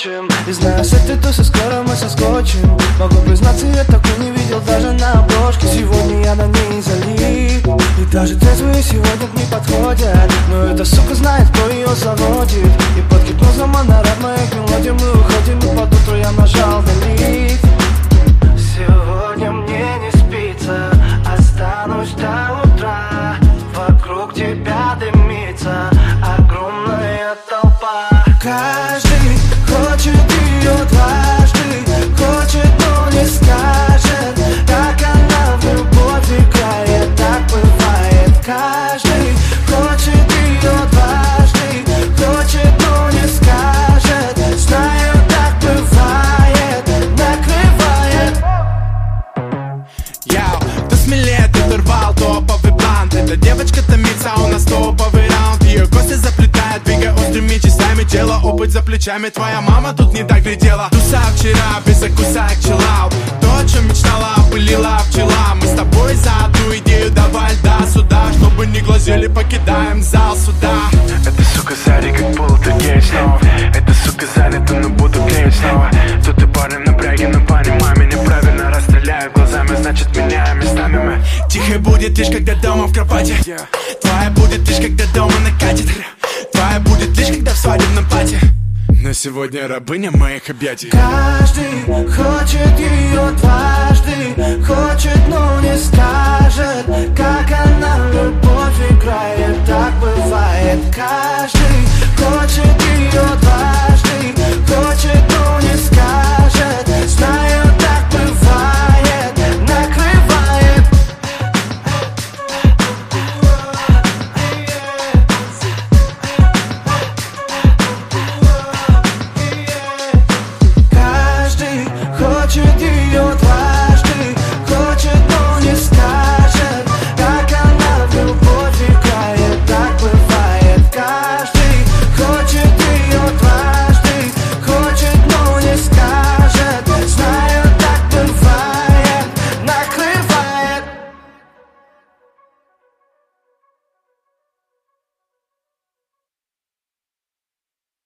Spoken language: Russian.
скотчем. И знаю, с этой тусы скоро мы соскочим. Могу признаться, я такой не видел даже на обложке. Сегодня я на ней залип. И даже трезвые сегодня не подходят. Но эта сука знает, кто ее заводит. И под гипнозом она рад моих мелодий. Мы уходим, и под утро я нажал delete. Сегодня мне не спится, останусь до утра. Вокруг тебя дымится огромная толпа. Каждый хочет ее дважды, хочет, но не скажет, как она в любовь играет, так бывает. Каждый хочет ее дважды, хочет, но не скажет, знаю, так бывает, накрывает. Яу, кто смелее, тот урвал топовый блант. Эта девочка томится, у нас топовый раунд. Ее косы заплетают, двигая острыми частями тела. Опыт за плечами, твоя мама тут не так глядела. Туса вчера, без закуса чиллаут. То, о чем мечтала, опылила пчела. Мы с тобой за одну идею, давай льда сюда. Чтобы не глазели, покидаем зал суда. Эта сука сзади как полтергейст снова. Эта сука занята, но буду клеить снова. Тут и пары напряги, но понимай меня правильно. Расстреляю глазами, значит меняем местами мы. Тихо будет лишь когда дома в кровати. Твоя будет лишь когда дома накатит. Твоя будет лишь когда в свадебном платье. Но сегодня рабыня моих объятий. Каждый хочет ее дважды, хочет, но не скажет, как она в любовь играет, так бывает. Каждый